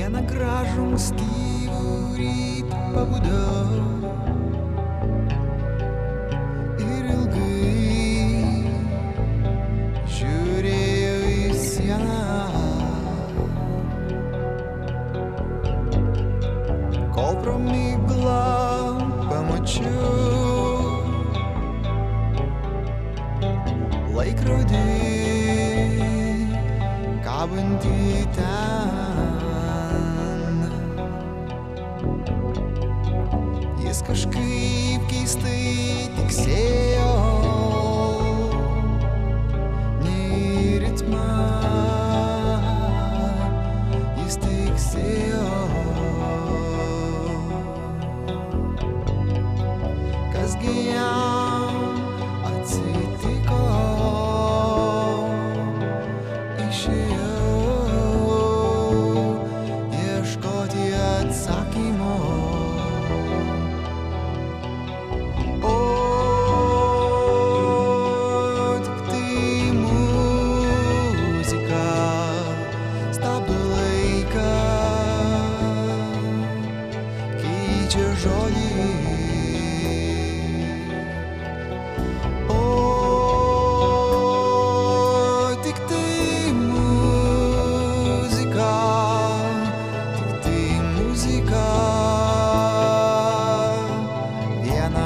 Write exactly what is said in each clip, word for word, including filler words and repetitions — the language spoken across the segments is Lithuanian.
Vieną gražų ankstyvą rytą pabudau ir ilgai žiūrėjau į sieną, kol pro miglą pamačiau laikrodį kabantį ten. Jis kažkaip keistai tiksėjo, nei ritmą jis tiksėjo. Kasgi jam atsitiko, atsakymo. O, tik tai muzika stabdo laiką, keičia žodį. O, tik tai muzika, muzika viena.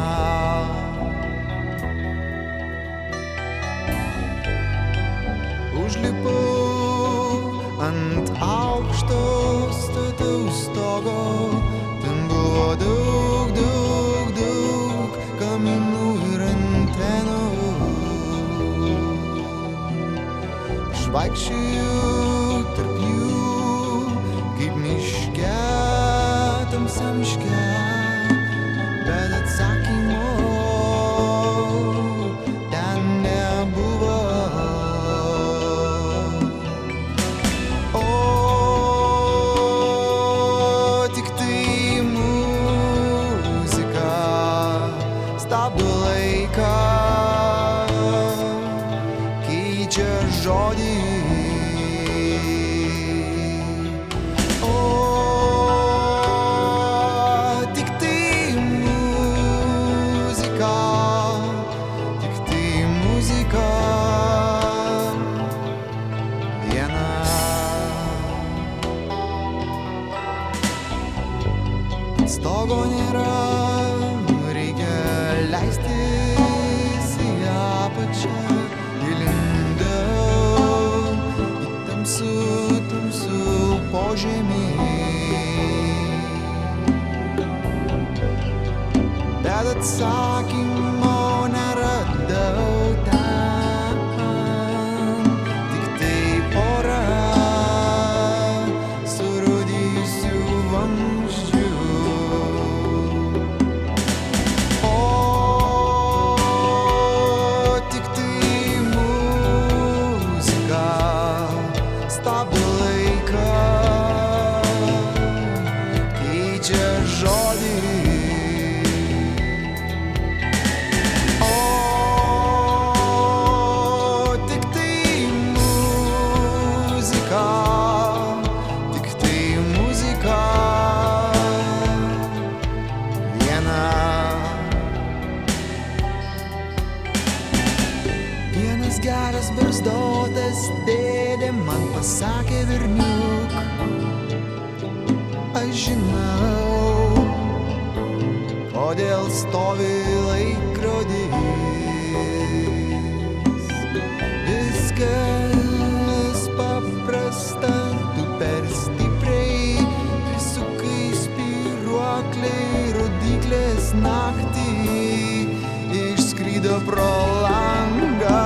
Užlipau ant aukšto stataus stogo, ten buvo daug, daug, daug kaminų ir antenų. Žvaigždžių tarp jų kaip miške, tamsiam miške, bet atsakymo ten nebuvo. O, tik tai muzika stabdo laiką, keičia žodį. Stogo nėra, reikia leistis į apačią. Įlindau į tamsų, tamsų požemį, bet atsakymo neradau ten. Tik tai pora surūdysių vamzdžių. Stabdo laiką, keičia žodį. O, tik tai muzika, tik tai muzika viena. Vienas geras barzdotas dėdė man pasakė: berniuk, aš žinau, kodėl stovi laikrodis. Viskas paprasta, tu per stipriai prisukai spyruoklį, rodyklės naktį išskrido pro langą.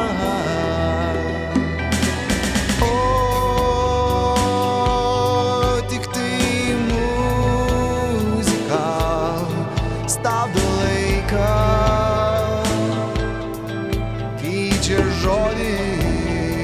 Stabdo laiką, keičia žodį.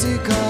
muzika